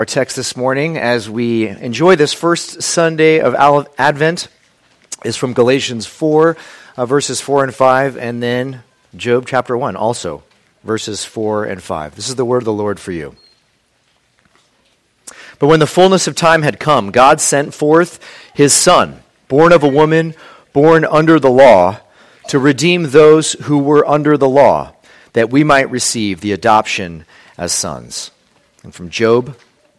Our text this morning, as we enjoy this first Sunday of Advent, is from Galatians 4, verses 4 and 5, and then Job chapter 1, also verses 4 and 5. This is the word of the Lord for you. But when the fullness of time had come, God sent forth his Son, born of a woman, born under the law, to redeem those who were under the law, that we might receive the adoption as sons. And from Job,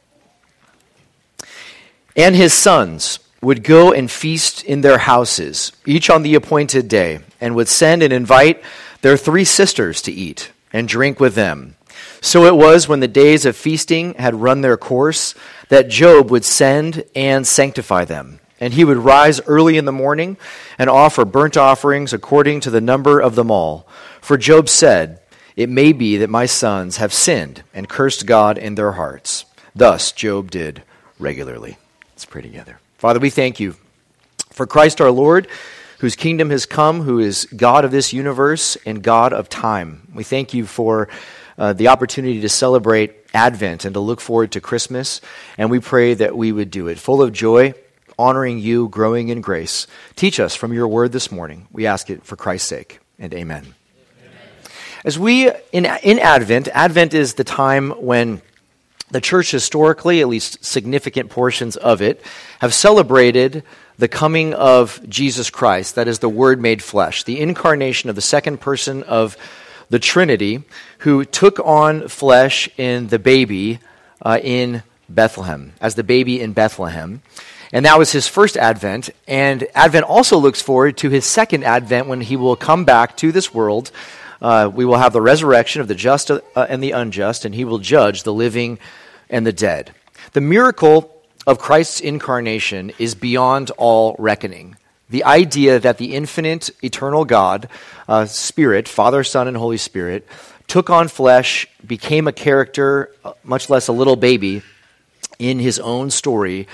and his sons would go and feast in their houses, each on the appointed day, and would send and invite their 3 sisters to eat and drink with them. So it was when the days of feasting had run their course that Job would send and sanctify them. And he would rise early in the morning and offer burnt offerings according to the number of them all. For Job said, "It may be that my sons have sinned and cursed God in their hearts." Thus Job did regularly. Let's pray together. Father, we thank you for Christ our Lord, whose kingdom has come, who is God of this universe and God of time. We thank you for the opportunity to celebrate Advent and to look forward to Christmas, and we pray that we would do it full of joy, honoring you, growing in grace. Teach us from your word this morning. We ask it for Christ's sake, and amen. As we, in Advent is the time when the church historically, at least significant portions of it, have celebrated the coming of Jesus Christ, that is the Word made flesh, the incarnation of the second person of the Trinity, who took on flesh in the baby in Bethlehem, as the baby in Bethlehem. And that was his first Advent, and Advent also looks forward to his second Advent when he will come back to this world. We will have the resurrection of the just and the unjust, and he will judge the living and the dead. The miracle of Christ's incarnation is beyond all reckoning. The idea that the infinite, eternal God, Spirit, Father, Son, and Holy Spirit, took on flesh, became a character, much less a little baby, in his own story,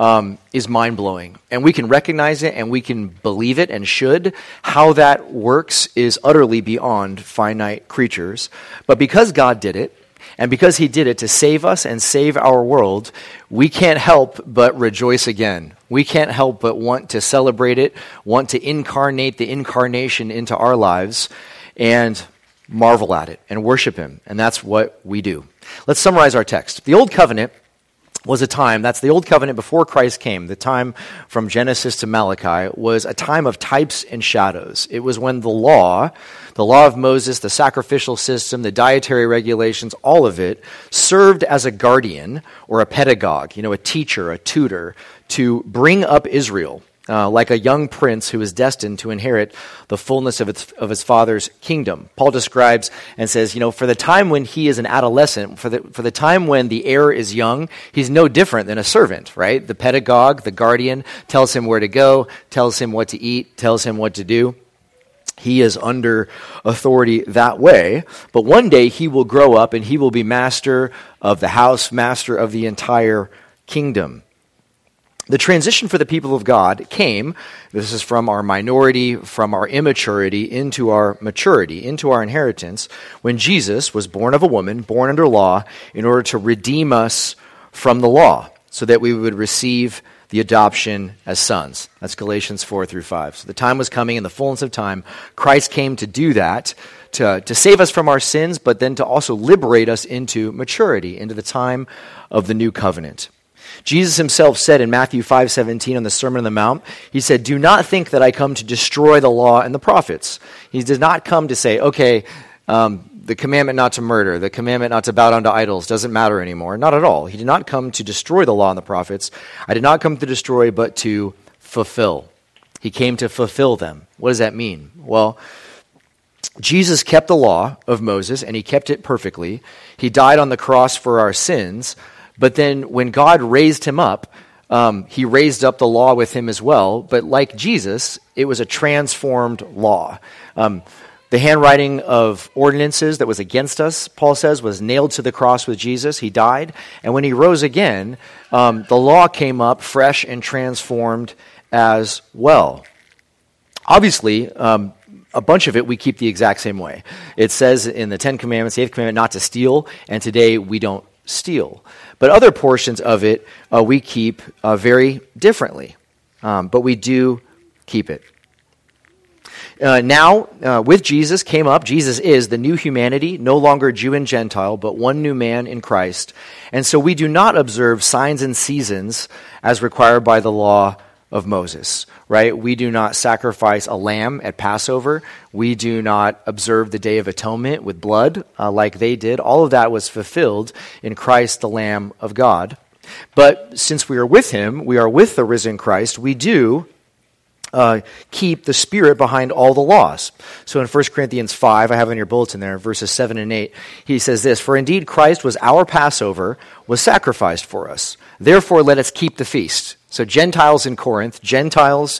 is mind-blowing. And we can recognize it, and we can believe it, and should. How that works is utterly beyond finite creatures. But because God did it, and because he did it to save us and save our world, we can't help but rejoice again. We can't help but want to celebrate it, want to incarnate the incarnation into our lives, and marvel at it and worship him. And that's what we do. Let's summarize our text. The Old Covenant was a time, that's the Old Covenant before Christ came, the time from Genesis to Malachi, was a time of types and shadows. It was when the law of Moses, the sacrificial system, the dietary regulations, all of it served as a guardian or a pedagogue, a teacher, a tutor, to bring up Israel like a young prince who is destined to inherit the fullness of his father's kingdom. Paul describes and says, for the time when he is an adolescent, for the time when the heir is young, he's no different than a servant, right? The pedagogue, the guardian, tells him where to go, tells him what to eat, tells him what to do. He is under authority that way, but one day he will grow up and he will be master of the house, master of the entire kingdom. The transition for the people of God came, this is from our minority, from our immaturity, into our maturity, into our inheritance, when Jesus was born of a woman, born under law, in order to redeem us from the law, so that we would receive the adoption as sons. That's Galatians 4 through 5. So the time was coming in the fullness of time. Christ came to do that, to save us from our sins, but then to also liberate us into maturity, into the time of the new covenant. Jesus himself said in Matthew 5:17 on the Sermon on the Mount, he said, "Do not think that I come to destroy the law and the prophets." He did not come to say, okay, the commandment not to murder, the commandment not to bow down to idols doesn't matter anymore. Not at all. He did not come to destroy the law and the prophets. I did not come to destroy, but to fulfill. He came to fulfill them. What does that mean? Well, Jesus kept the law of Moses, and he kept it perfectly. He died on the cross for our sins, but then when God raised him up, he raised up the law with him as well. But like Jesus, it was a transformed law. The handwriting of ordinances that was against us, Paul says, was nailed to the cross with Jesus. He died. And when he rose again, the law came up fresh and transformed as well. Obviously, a bunch of it we keep the exact same way. It says in the Ten Commandments, the Eighth Commandment, not to steal. And today we don't steal. But other portions of it we keep very differently. But we do keep it. Now, with Jesus came up, Jesus is the new humanity, no longer Jew and Gentile, but one new man in Christ. And so we do not observe signs and seasons as required by the law of Moses, right? We do not sacrifice a lamb at Passover. We do not observe the Day of Atonement with blood like they did. All of that was fulfilled in Christ, the Lamb of God. But since we are with him, we are with the risen Christ, we do keep the spirit behind all the laws. So in 1 Corinthians 5, I have in your bulletin there, verses 7 and 8, he says this, "For indeed Christ was our Passover, was sacrificed for us. Therefore let us keep the feast." So Gentiles in Corinth, Gentiles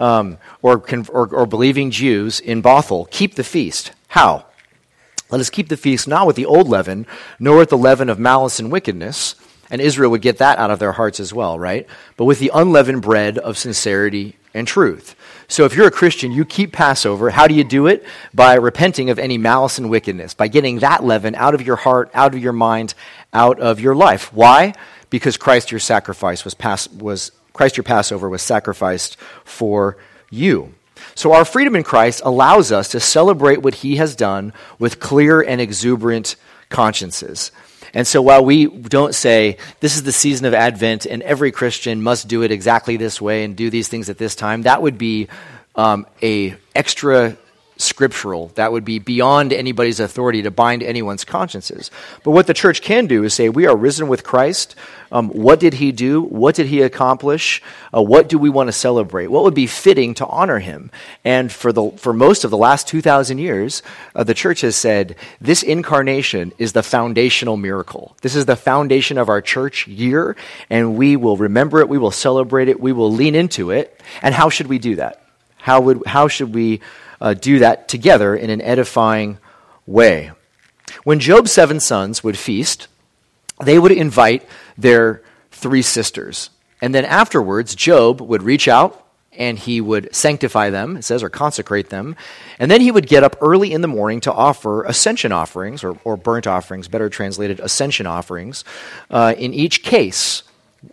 or believing Jews in Bothell, keep the feast. How? Let us keep the feast not with the old leaven, nor with the leaven of malice and wickedness. And Israel would get that out of their hearts as well, right? But with the unleavened bread of sincerity and truth. So if you're a Christian, you keep Passover. How do you do it? By repenting of any malice and wickedness, by getting that leaven out of your heart, out of your mind, out of your life. Why? Because Christ your sacrifice Christ your Passover was sacrificed for you. So our freedom in Christ allows us to celebrate what he has done with clear and exuberant consciences. And so while we don't say, this is the season of Advent and every Christian must do it exactly this way and do these things at this time, that would be a extra scriptural. That would be beyond anybody's authority to bind anyone's consciences. But what the church can do is say, we are risen with Christ. What did he do? What did he accomplish? What do we want to celebrate? What would be fitting to honor him? And for most of the last 2,000 years, the church has said, this incarnation is the foundational miracle. This is the foundation of our church year, and we will remember it, we will celebrate it, we will lean into it. And how should we do that? How should we do that together in an edifying way? When Job's 7 sons would feast, they would invite their 3 sisters. And then afterwards, Job would reach out and he would sanctify them, it says, or consecrate them. And then he would get up early in the morning to offer ascension offerings, or burnt offerings, better translated ascension offerings, in each case,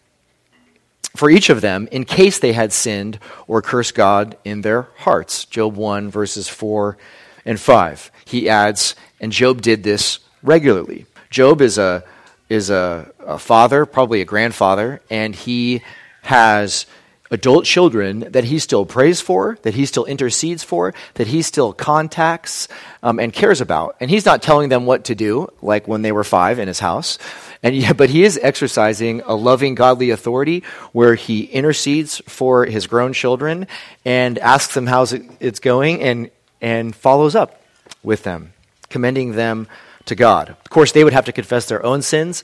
for each of them, in case they had sinned or cursed God in their hearts. Job 1, verses 4 and 5. He adds, and Job did this regularly. Job is a father, probably a grandfather, and he has adult children that he still prays for, that he still intercedes for, that he still contacts and cares about. And he's not telling them what to do, like when they were 5 in his house. But he is exercising a loving, godly authority where he intercedes for his grown children and asks them how it's going and follows up with them, commending them to God. Of course, they would have to confess their own sins,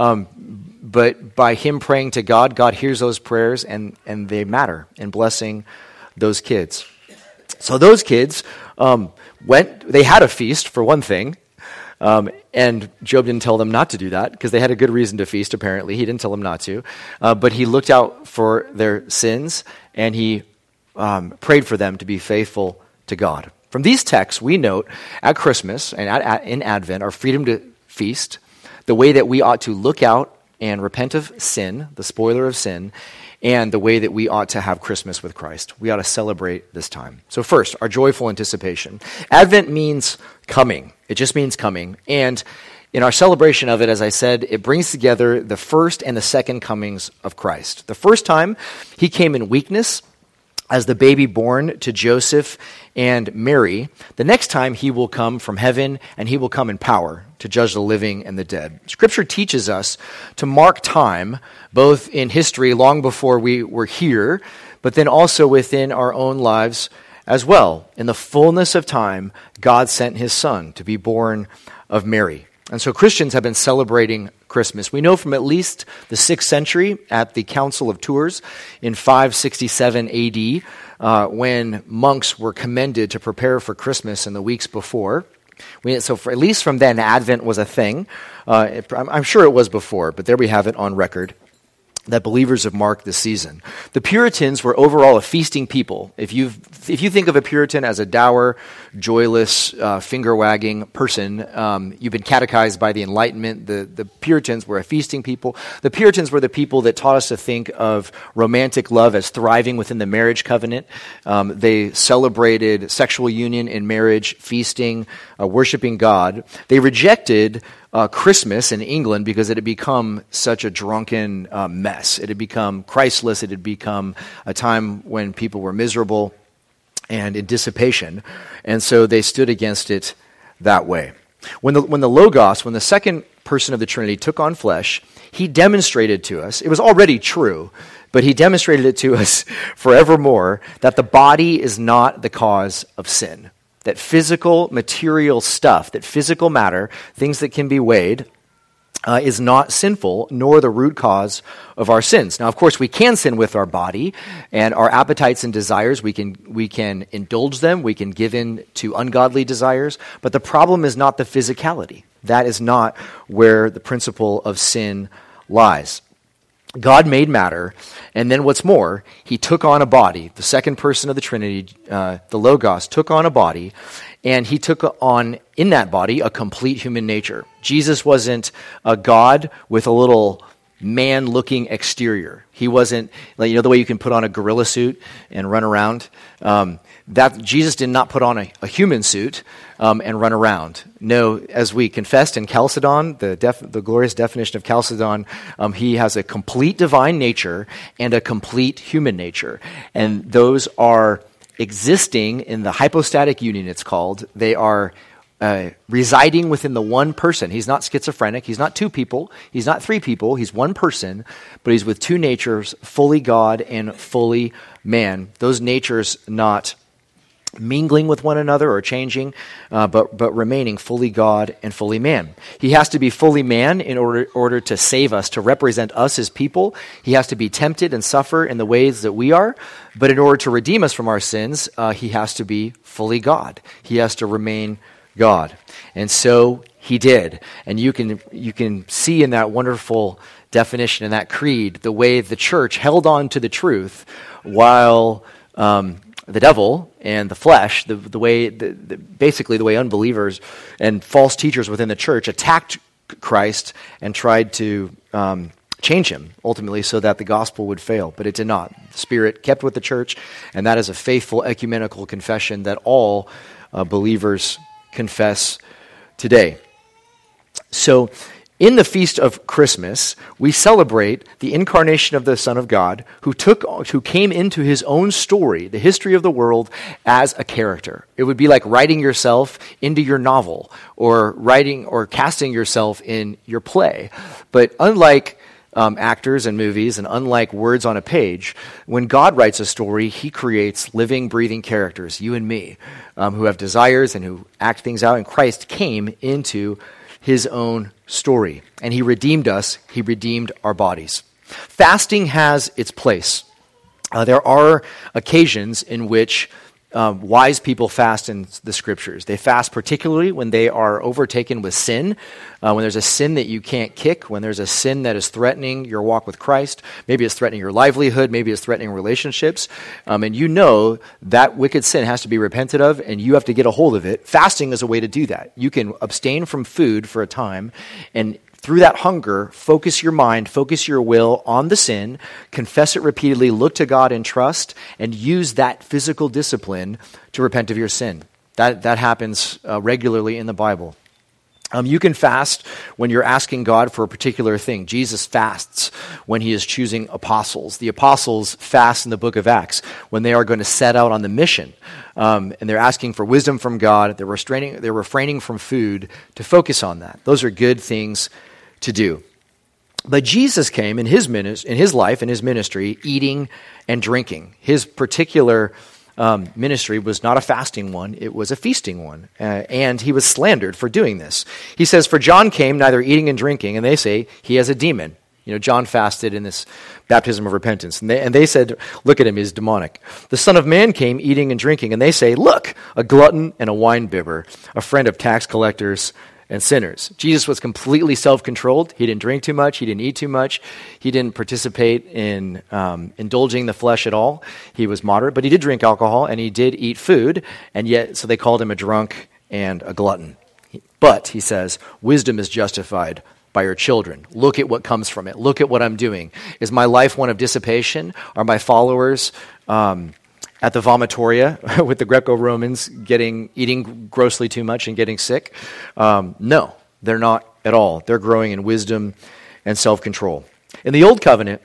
but by him praying to God, God hears those prayers and they matter in blessing those kids. So those kids they had a feast for one thing, and Job didn't tell them not to do that because they had a good reason to feast, apparently. He didn't tell them not to. But he looked out for their sins and he prayed for them to be faithful to God. From these texts, we note at Christmas and in Advent our freedom to feast, the way that we ought to look out and repent of sin, the spoiler of sin, and the way that we ought to have Christmas with Christ. We ought to celebrate this time. So first, our joyful anticipation. Advent means coming. It just means coming. And in our celebration of it, as I said, it brings together the first and the second comings of Christ. The first time, he came in weakness as the baby born to Joseph and Mary. The next time, he will come from heaven, and he will come in power to judge the living and the dead. Scripture teaches us to mark time, both in history long before we were here, but then also within our own lives as well. In the fullness of time, God sent his Son to be born of Mary. And so Christians have been celebrating Christmas. We know from at least the 6th century at the Council of Tours in 567 AD, when monks were commended to prepare for Christmas in the weeks before. At least from then, Advent was a thing. I'm sure it was before, but there we have it on record. that believers have marked this season. The Puritans were overall a feasting people. If you think of a Puritan as a dour, joyless, finger-wagging person, you've been catechized by the Enlightenment. The Puritans were a feasting people. The Puritans were the people that taught us to think of romantic love as thriving within the marriage covenant. They celebrated sexual union in marriage, feasting, worshiping God. They rejected Christmas in England because it had become such a drunken mess. It had become Christless. It had become a time when people were miserable and in dissipation. And so they stood against it that way. When the Logos, when the second person of the Trinity took on flesh, he demonstrated to us, it was already true, but he demonstrated it to us forevermore, that the body is not the cause of sin. That physical, material stuff, that physical matter, things that can be weighed, is not sinful, nor the root cause of our sins. Now, of course, we can sin with our body and our appetites and desires. We can indulge them. We can give in to ungodly desires. But the problem is not the physicality. That is not where the principle of sin lies. God made matter, and then what's more, he took on a body. The second person of the Trinity, the Logos, took on a body, and he took on, in that body, a complete human nature. Jesus wasn't a God with a little man-looking exterior. He wasn't, like, the way you can put on a gorilla suit and run around. That Jesus did not put on a human suit and run around. No, as we confessed in Chalcedon, the glorious definition of Chalcedon, he has a complete divine nature and a complete human nature. And those are existing in the hypostatic union, it's called. They are residing within the one person. He's not schizophrenic. He's not two people. He's not three people. He's one person, but he's with two natures, fully God and fully man. Those natures not mingling with one another or changing, but remaining fully God and fully man. He has to be fully man in order to save us, to represent us as people. He has to be tempted and suffer in the ways that we are, but in order to redeem us from our sins, he has to be fully God. He has to remain God. And so he did. And you can see in that wonderful definition, in that creed, the way the church held on to the truth while the devil and the flesh, basically the way unbelievers and false teachers within the church attacked Christ and tried to change him, ultimately, so that the gospel would fail. But it did not. The Spirit kept with the church, and that is a faithful ecumenical confession that all believers confess today. So, in the feast of Christmas, we celebrate the incarnation of the Son of God, who came into his own story, the history of the world, as a character. It would be like writing yourself into your novel, or writing or casting yourself in your play. But unlike actors and movies, and unlike words on a page, when God writes a story, he creates living, breathing characters, you and me, who have desires and who act things out. And Christ came into his own story, and he redeemed us. He redeemed our bodies. Fasting has its place. There are occasions in which wise people fast in the scriptures. They fast particularly when they are overtaken with sin, when there's a sin that you can't kick, when there's a sin that is threatening your walk with Christ. Maybe it's threatening your livelihood, maybe it's threatening relationships, and you know that wicked sin has to be repented of, and you have to get a hold of it. Fasting is a way to do that. You can abstain from food for a time, and through that hunger, focus your mind, focus your will on the sin, confess it repeatedly, look to God in trust, and use that physical discipline to repent of your sin. That happens regularly in the Bible. You can fast when you're asking God for a particular thing. Jesus fasts when he is choosing apostles. The apostles fast in the book of Acts when they are going to set out on the mission. And they're asking for wisdom from God. They're refraining from food to focus on that. Those are good things to do. But Jesus came in his life, in his ministry, eating and drinking. His particular ministry was not a fasting one, it was a feasting one. And he was slandered for doing this. He says, "For John came neither eating and drinking," and they say he has a demon. John fasted in this baptism of repentance. And they said, "Look at him, he's demonic." "The Son of Man came eating and drinking," and they say, "Look, a glutton and a wine bibber, a friend of tax collectors and sinners. Jesus was completely self-controlled. He didn't drink too much. He didn't eat too much. He didn't participate in indulging the flesh at all. He was moderate, but he did drink alcohol and he did eat food, and yet, so they called him a drunk and a glutton. But, he says, wisdom is justified by your children. Look at what comes from it. Look at what I'm doing. Is my life one of dissipation? Are my followers at the vomitoria with the Greco-Romans eating grossly too much and getting sick? No, they're not at all. They're growing in wisdom and self-control. In the Old Covenant,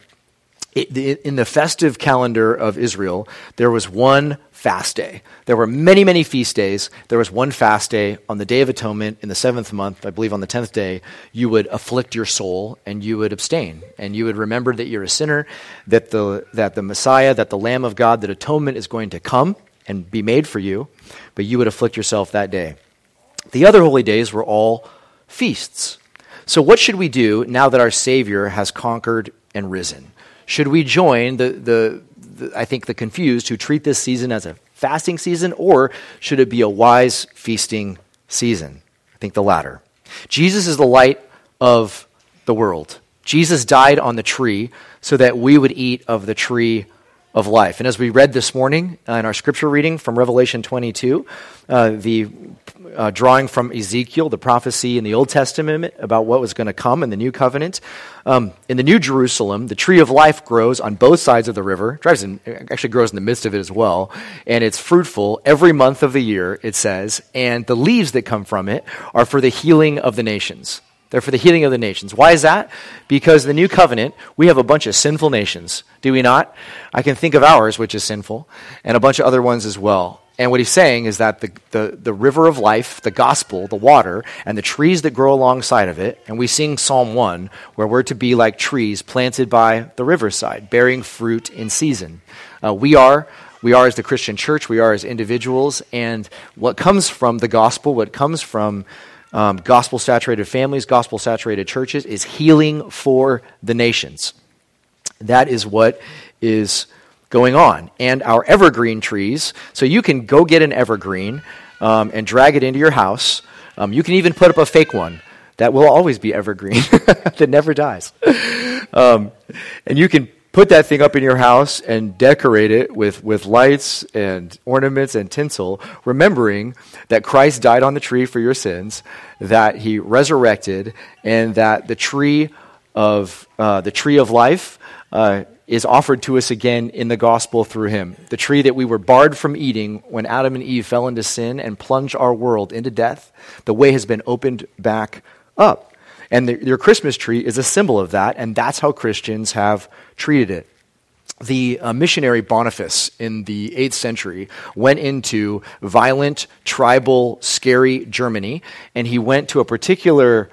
in the festive calendar of Israel, there was one fast day. There were many, many feast days. There was one fast day on the Day of Atonement in the 7th month. I believe on the 10th day, you would afflict your soul and you would abstain. And you would remember that you're a sinner, that the Messiah, that the Lamb of God, that atonement is going to come and be made for you, but you would afflict yourself that day. The other holy days were all feasts. So what should we do now that our Savior has conquered and risen? Should we join I think the confused who treat this season as a fasting season, or should it be a wise feasting season? I think the latter. Jesus is the light of the world. Jesus died on the tree so that we would eat of the tree of life. And as we read this morning in our scripture reading from Revelation 22, the drawing from Ezekiel, the prophecy in the Old Testament about what was going to come in the New Covenant. In the New Jerusalem, the tree of life grows on both sides of the river. Actually grows in the midst of it as well. And it's fruitful every month of the year, it says. And the leaves that come from it are for the healing of the nations. They're for the healing of the nations. Why is that? Because in the New Covenant, we have a bunch of sinful nations. Do we not? I can think of ours, which is sinful, and a bunch of other ones as well. And what he's saying is that the river of life, the gospel, the water, and the trees that grow alongside of it, and we sing Psalm 1, where we're to be like trees planted by the riverside, bearing fruit in season. We are as the Christian church, we are as individuals, and what comes from the gospel, what comes from gospel-saturated families, gospel-saturated churches, is healing for the nations. That is what is going on. And our evergreen trees, so you can go get an evergreen and drag it into your house. You can even put up a fake one that will always be evergreen, that never dies. And you can put that thing up in your house and decorate it with lights and ornaments and tinsel, remembering that Christ died on the tree for your sins, that he resurrected, and that the tree of life is offered to us again in the gospel through him. The tree that we were barred from eating when Adam and Eve fell into sin and plunged our world into death, the way has been opened back up. And your Christmas tree is a symbol of that, and that's how Christians have treated it. The missionary Boniface in the 8th century went into violent, tribal, scary Germany, and he went to a particular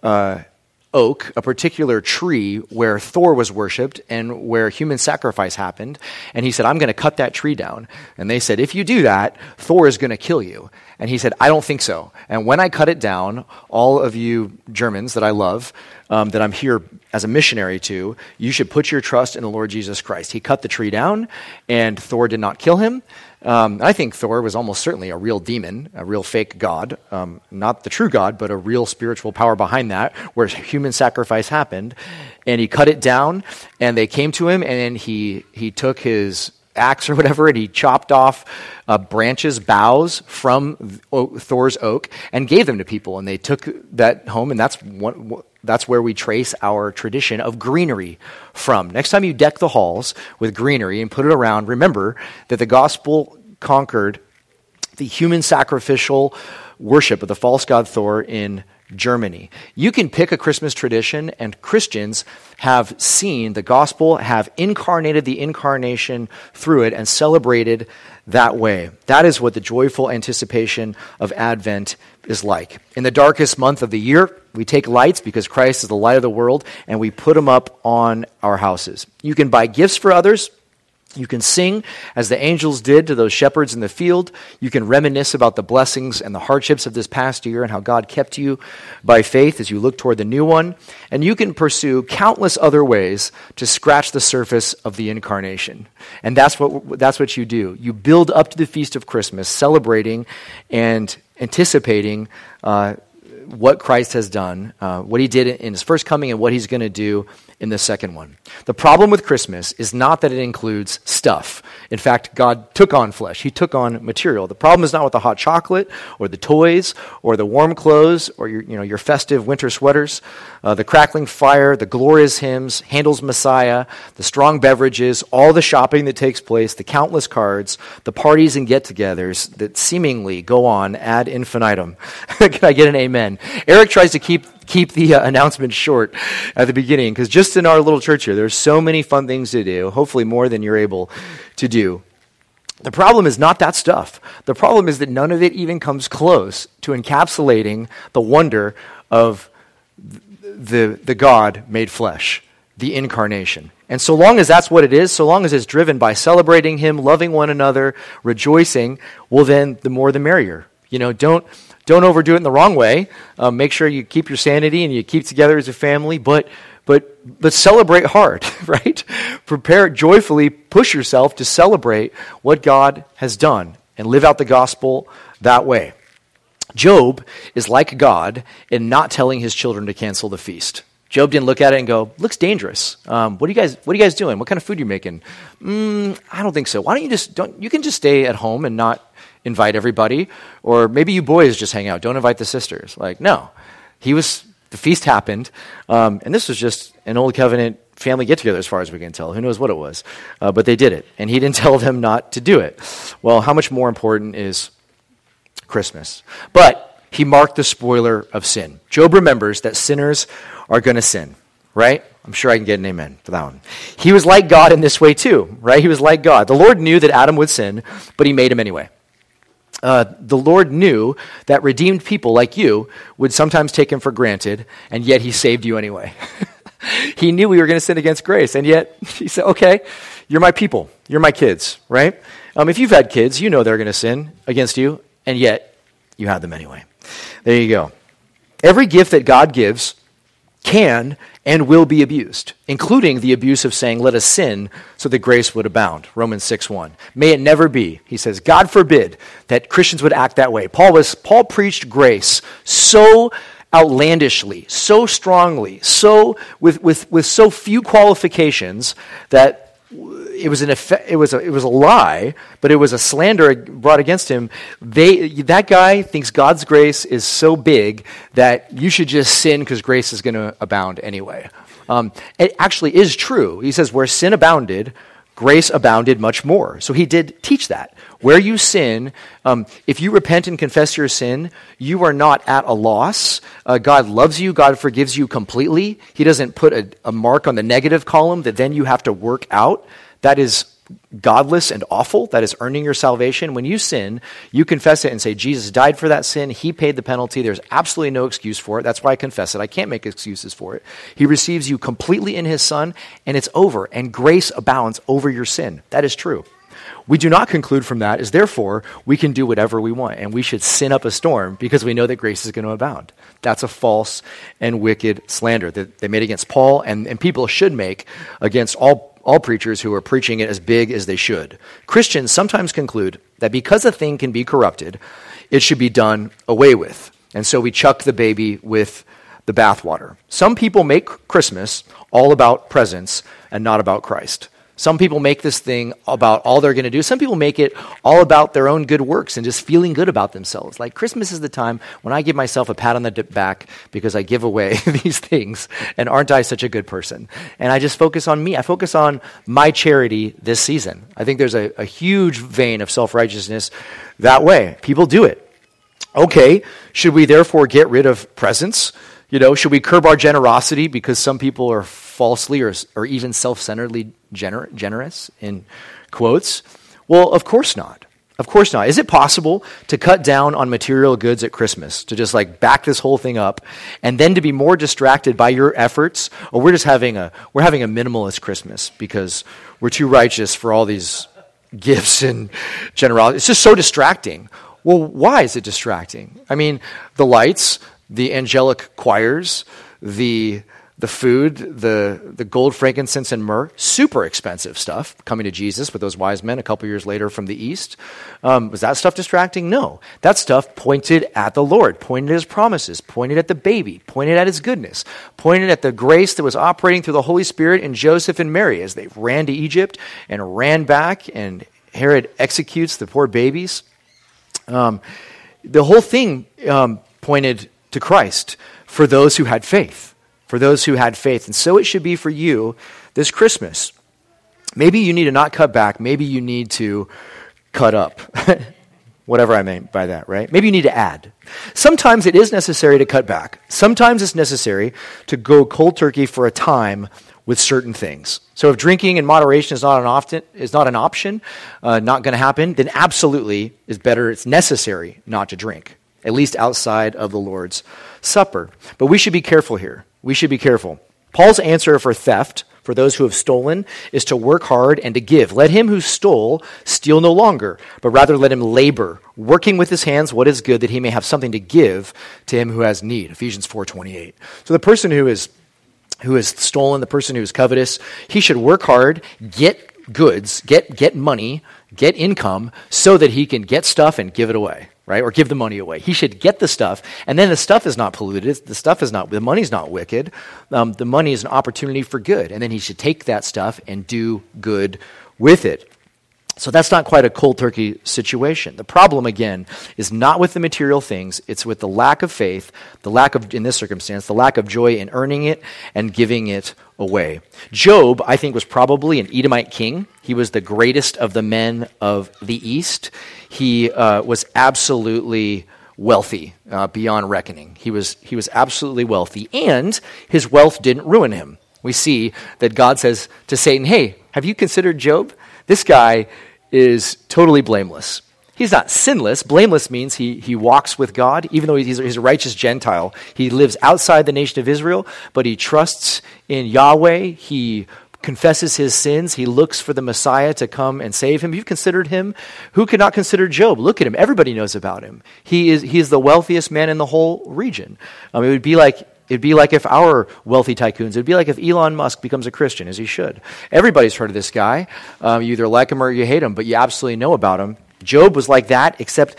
oak, a particular tree where Thor was worshipped and where human sacrifice happened. And he said, I'm going to cut that tree down. And they said, if you do that, Thor is going to kill you. And he said, I don't think so. And when I cut it down, all of you Germans that I love, that I'm here as a missionary to, you should put your trust in the Lord Jesus Christ. He cut the tree down, and Thor did not kill him. I think Thor was almost certainly a real demon, a real fake god, not the true God, but a real spiritual power behind that, where human sacrifice happened. And he cut it down, and they came to him, and he took his axe or whatever, and he chopped off branches, boughs from Thor's oak, and gave them to people. And they took that home, and that's where we trace our tradition of greenery from. Next time you deck the halls with greenery and put it around, remember that the gospel conquered the human sacrificial worship of the false god Thor in Germany. You can pick a Christmas tradition, and Christians have seen the gospel, have incarnated the incarnation through it and celebrated that way. That is what the joyful anticipation of Advent is like. In the darkest month of the year, we take lights because Christ is the light of the world, and we put them up on our houses. You can buy gifts for others. You can sing as the angels did to those shepherds in the field. You can reminisce about the blessings and the hardships of this past year and how God kept you by faith as you look toward the new one. And you can pursue countless other ways to scratch the surface of the incarnation. And that's what you do. You build up to the feast of Christmas, celebrating and anticipating what Christ has done, what he did in his first coming and what he's going to do in the second one. The problem with Christmas is not that it includes stuff. In fact, God took on flesh. He took on material. The problem is not with the hot chocolate or the toys or the warm clothes or your festive winter sweaters, the crackling fire, the glorious hymns, Handel's Messiah, the strong beverages, all the shopping that takes place, the countless cards, the parties and get-togethers that seemingly go on ad infinitum. Can I get an amen? Eric tries to keep the announcement short at the beginning, because just in our little church here, there's so many fun things to do, hopefully more than you're able to do. The problem is not that stuff. The problem is that none of it even comes close to encapsulating the wonder of the God made flesh, the incarnation. And so long as that's what it is, so long as it's driven by celebrating him, loving one another, rejoicing, well then, the more the merrier. Don't overdo it in the wrong way. Make sure you keep your sanity and you keep together as a family, but celebrate hard, right? Prepare joyfully, push yourself to celebrate what God has done and live out the gospel that way. Job is like God in not telling his children to cancel the feast. Job didn't look at it and go, looks dangerous. What are you guys doing? What kind of food are you making? I don't think so. Why don't you can just stay at home and not invite everybody, or maybe you boys just hang out. Don't invite the sisters. No. The feast happened, and this was just an old covenant family get-together as far as we can tell. Who knows what it was? But they did it, and he didn't tell them not to do it. Well, how much more important is Christmas? But he marked the spoiler of sin. Job remembers that sinners are going to sin, right? I'm sure I can get an amen for that one. He was like God in this way too, right? He was like God. The Lord knew that Adam would sin, but he made him anyway. The Lord knew that redeemed people like you would sometimes take him for granted, and yet he saved you anyway. He knew we were going to sin against grace, and yet he said, okay, you're my people. You're my kids, right? If you've had kids, you know they're going to sin against you, and yet you had them anyway. There you go. Every gift that God gives can and will be abused, including the abuse of saying, let us sin so that grace would abound. Romans 6:1. May it never be, he says, God forbid that Christians would act that way. Paul preached grace so outlandishly, so strongly, so with so few qualifications that it was a lie, but it was a slander brought against him. That guy thinks God's grace is so big that you should just sin because grace is going to abound anyway. It actually is true. He says, where sin abounded, grace abounded much more. So he did teach that. Where you sin, if you repent and confess your sin, you are not at a loss. God loves you. God forgives you completely. He doesn't put a mark on the negative column that then you have to work out. That is godless and awful. That is earning your salvation. When you sin, you confess it and say, Jesus died for that sin. He paid the penalty. There's absolutely no excuse for it. That's why I confess it. I can't make excuses for it. He receives you completely in his Son, and it's over. And grace abounds over your sin. That is true. We do not conclude from that is therefore we can do whatever we want and we should sin up a storm because we know that grace is going to abound. That's a false and wicked slander that they made against Paul and people should make against all preachers who are preaching it as big as they should. Christians sometimes conclude that because a thing can be corrupted, it should be done away with. And so we chuck the baby with the bathwater. Some people make Christmas all about presents and not about Christ. Some people make this thing about all they're going to do. Some people make it all about their own good works and just feeling good about themselves. Like Christmas is the time when I give myself a pat on the back because I give away these things. And aren't I such a good person? And I just focus on me. I focus on my charity this season. I think there's a huge vein of self-righteousness that way. People do it. Okay, should we therefore get rid of presents? Should we curb our generosity because some people are falsely or even self-centeredly generous, in quotes? Well, of course not. Of course not. Is it possible to cut down on material goods at Christmas, to just back this whole thing up, and then to be more distracted by your efforts? Or we're having a minimalist Christmas because we're too righteous for all these gifts and generosity. It's just so distracting. Well, why is it distracting? I mean, the lights, the angelic choirs, the the food, the gold, frankincense, and myrrh, super expensive stuff coming to Jesus with those wise men a couple years later from the east. Was that stuff distracting? No. That stuff pointed at the Lord, pointed at his promises, pointed at the baby, pointed at his goodness, pointed at the grace that was operating through the Holy Spirit in Joseph and Mary as they ran to Egypt and ran back, and Herod executes the poor babies. The whole thing pointed to Christ for those who had faith. For those who had faith. And so it should be for you this Christmas. Maybe you need to not cut back. Maybe you need to cut up. Whatever I mean by that, right? Maybe you need to add. Sometimes it is necessary to cut back. Sometimes it's necessary to go cold turkey for a time with certain things. So if drinking in moderation is not an option, not going to happen, then absolutely is better. It's necessary not to drink, at least outside of the Lord's Supper. But we should be careful here. We should be careful. Paul's answer for theft, for those who have stolen, is to work hard and to give. Let him who stole steal no longer, but rather let him labor, working with his hands what is good, that he may have something to give to him who has need. Ephesians 4:28. So the person who is stolen, the person who is covetous, he should work hard, get goods, get money, get income, so that he can get stuff and give it away. Right? Or give the money away. He should get the stuff, and then the stuff is not polluted. The money's not wicked. The money is an opportunity for good, and then he should take that stuff and do good with it. So that's not quite a cold turkey situation. The problem, again, is not with the material things. It's with the lack of faith, in this circumstance, the lack of joy in earning it and giving it away. Job, I think, was probably an Edomite king. He was the greatest of the men of the East. He was absolutely wealthy beyond reckoning. He was absolutely wealthy, and his wealth didn't ruin him. We see that God says to Satan, hey, have you considered Job? This guy is totally blameless. He's not sinless. Blameless means he walks with God, even though he's a righteous Gentile. He lives outside the nation of Israel, but he trusts in Yahweh. He confesses his sins. He looks for the Messiah to come and save him. You've considered him? Who could not consider Job? Look at him. Everybody knows about him. He is the wealthiest man in the whole region. It would be like if our wealthy tycoons, it would be like if Elon Musk becomes a Christian, as he should. Everybody's heard of this guy. You either like him or you hate him, but you absolutely know about him. Job was like that, except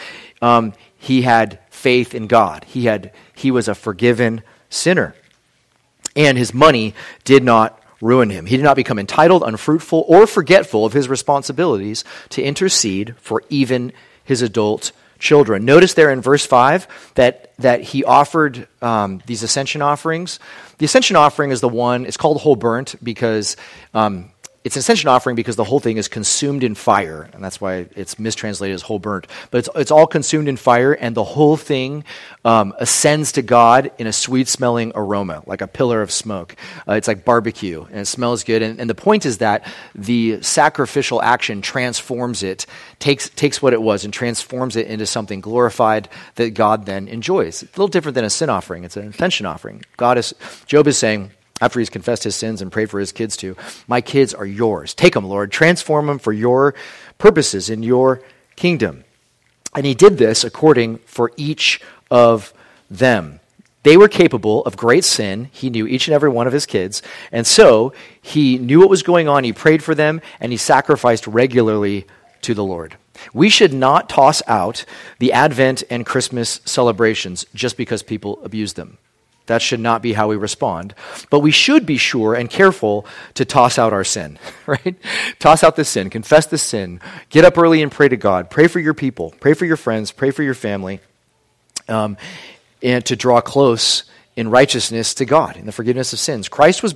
he had faith in God. He was a forgiven sinner. And his money did not ruin him. He did not become entitled, unfruitful, or forgetful of his responsibilities to intercede for even his adult children. Notice there in verse 5 that he offered these ascension offerings. The ascension offering is the one, it's called whole burnt because it's an ascension offering because the whole thing is consumed in fire, and that's why it's mistranslated as whole burnt. But it's all consumed in fire, and the whole thing ascends to God in a sweet-smelling aroma, like a pillar of smoke. It's like barbecue, and it smells good. And the point is that the sacrificial action transforms it, takes what it was and transforms it into something glorified that God then enjoys. It's a little different than a sin offering. It's an ascension offering. Job is saying, after he's confessed his sins and prayed for his kids too, my kids are yours. Take them, Lord. Transform them for your purposes in your kingdom. And he did this according for each of them. They were capable of great sin. He knew each and every one of his kids. And so he knew what was going on. He prayed for them, and he sacrificed regularly to the Lord. We should not toss out the Advent and Christmas celebrations just because people abuse them. That should not be how we respond. But we should be sure and careful to toss out our sin, right? Toss out the sin, confess the sin, get up early and pray to God, pray for your people, pray for your friends, pray for your family, and to draw close in righteousness to God, in the forgiveness of sins.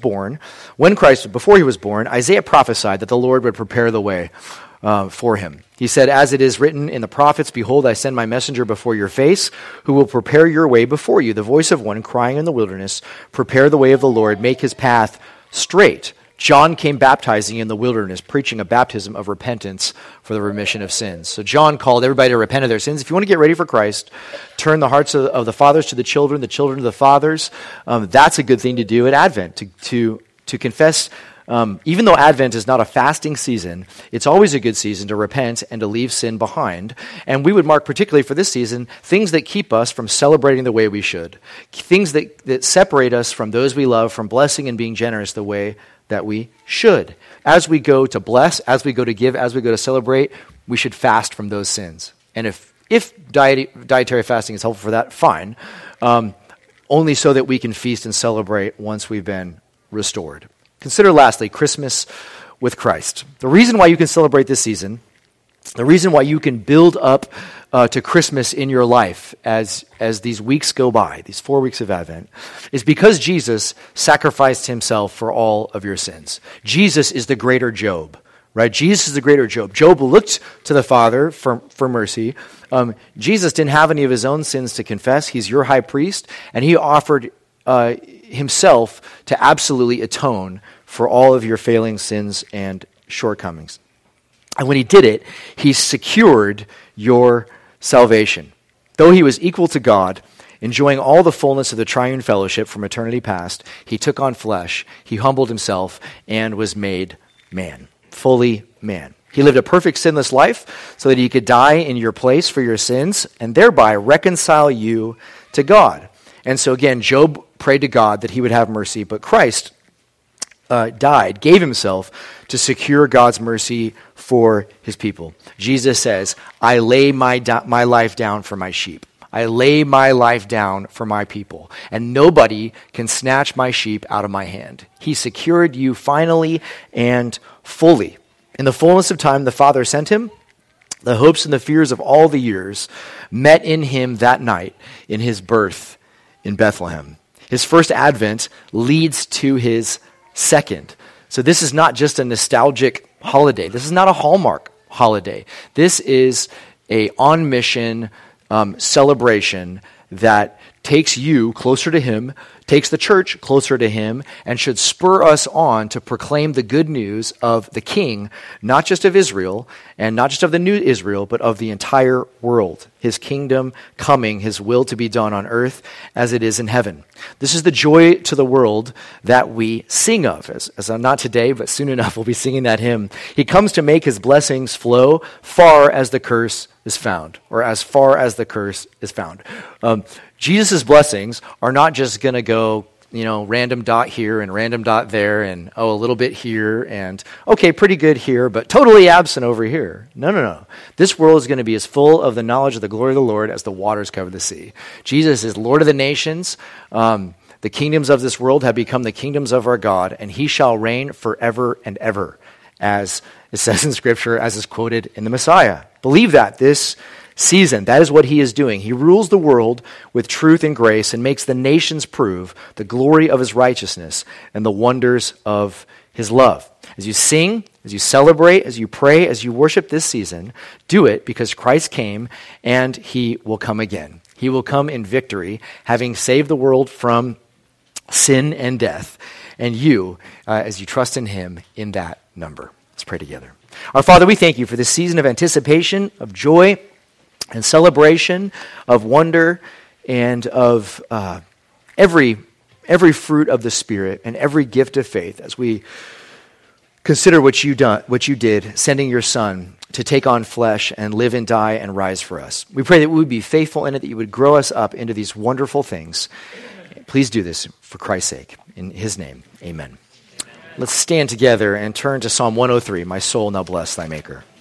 Before he was born, Isaiah prophesied that the Lord would prepare the way for him. He said, as it is written in the prophets, behold, I send my messenger before your face, who will prepare your way before you. The voice of one crying in the wilderness, prepare the way of the Lord, make his path straight. John came baptizing in the wilderness, preaching a baptism of repentance for the remission of sins. So John called everybody to repent of their sins. If you want to get ready for Christ, turn the hearts of the fathers to the children to the fathers. That's a good thing to do at Advent, to confess Even though Advent is not a fasting season, it's always a good season to repent and to leave sin behind. And we would mark particularly for this season things that keep us from celebrating the way we should, things that separate us from those we love, from blessing and being generous the way that we should. As we go to bless, as we go to give, as we go to celebrate, we should fast from those sins. And if dietary fasting is helpful for that, fine. Only so that we can feast and celebrate once we've been restored. Consider lastly, Christmas with Christ. The reason why you can celebrate this season, the reason why you can build up to Christmas in your life as these weeks go by, these 4 weeks of Advent, is because Jesus sacrificed himself for all of your sins. Jesus is the greater Job, right? Jesus is the greater Job. Job looked to the Father for mercy. Jesus didn't have any of his own sins to confess. He's your high priest, and he offered himself to absolutely atone for all of your failing sins and shortcomings. And when he did it, he secured your salvation. Though he was equal to God, enjoying all the fullness of the triune fellowship from eternity past, he took on flesh, he humbled himself, and was made man, fully man. He lived a perfect sinless life so that he could die in your place for your sins and thereby reconcile you to God. And so again, Job prayed to God that he would have mercy, but Christ died, gave himself to secure God's mercy for his people. Jesus says, I lay my life down for my sheep. I lay my life down for my people, and nobody can snatch my sheep out of my hand. He secured you finally and fully. In the fullness of time, the Father sent him. The hopes and the fears of all the years met in him that night in his birth in Bethlehem. His first advent leads to his second. So this is not just a nostalgic holiday. This is not a Hallmark holiday. This is a on-mission celebration that takes you closer to him, takes the church closer to him, and should spur us on to proclaim the good news of the King, not just of Israel, and not just of the new Israel, but of the entire world. His kingdom coming, his will to be done on earth as it is in heaven. This is the joy to the world that we sing of. As not today, but soon enough we'll be singing that hymn. He comes to make his blessings flow far as the curse is found, or as far as the curse is found. Jesus' blessings are not just going to go, random dot here and random dot there and, a little bit here and, okay, pretty good here, but totally absent over here. No. This world is going to be as full of the knowledge of the glory of the Lord as the waters cover the sea. Jesus is Lord of the nations. The kingdoms of this world have become the kingdoms of our God, and he shall reign forever and ever, as it says in Scripture, as is quoted in the Messiah. Believe that this season. That is what he is doing. He rules the world with truth and grace and makes the nations prove the glory of his righteousness and the wonders of his love. As you sing, as you celebrate, as you pray, as you worship this season, do it because Christ came and he will come again. He will come in victory, having saved the world from sin and death, and you, as you trust in him, in that number. Let's pray together. Our Father, we thank you for this season of anticipation, of joy, and celebration, of wonder, and of every fruit of the Spirit and every gift of faith as we consider what you did, sending your Son to take on flesh and live and die and rise for us. We pray that we would be faithful in it, that you would grow us up into these wonderful things. Please do this for Christ's sake. In his name, amen. Let's stand together and turn to Psalm 103, My soul now bless thy Maker.